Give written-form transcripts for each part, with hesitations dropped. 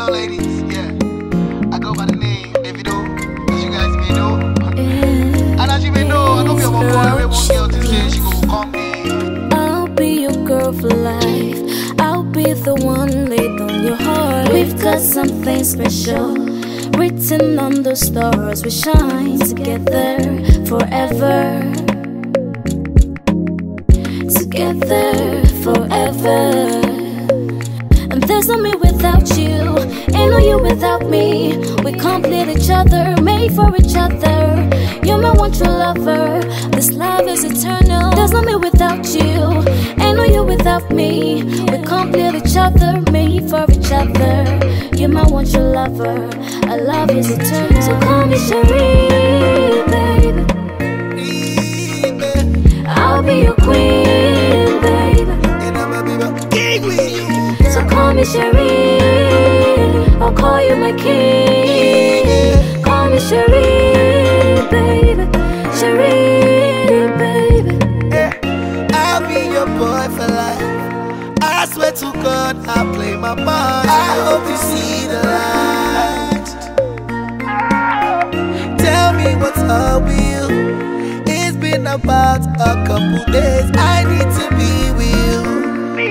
on, ladies? Yeah. I go by the name Davido, as you guys may know. And as you may know, I don't be a one boy, every one girl to say she gon' come me. I'll be your girl for life. I'll be the one laid on your heart. We've got something special written on the stars. We shine together forever. Together forever. And there's no me without you, ain't no you without me. We complete each other, made for each other. You're my one true lover, this love is eternal. There's no me without you, ain't no you without me. We complete each other, made for each other. You're my one true lover, our love is eternal. So call me Cherie, baby. I'll be your queen, baby. So call me Cherie, I'll call you my king. Call me Cherie, baby. Cherie, baby. I'll be your boy for life. I swear to God, I'll play my part. I hope you see the light. Tell me what's up with you. It's been about a couple days. I need to be with you.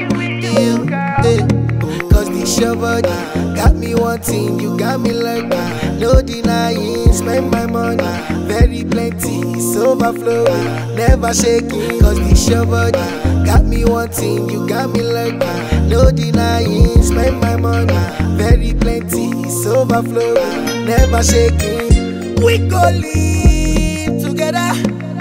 Cause this your body got me wanting, you got me like no denying. Spend my money, very plenty, it's overflowing, never shaking. Cause this your body got me wanting, you got me like no denying. Spend my money, very plenty, it's overflowing, never shaking. We go live together,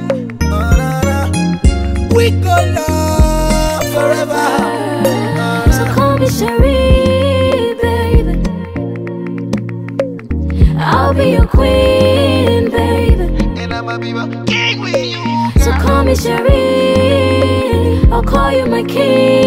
we go love forever. Call me Cherie, baby. I'll be your queen, baby. And I'ma be my king with you. So call me Cherie, I'll call you my king.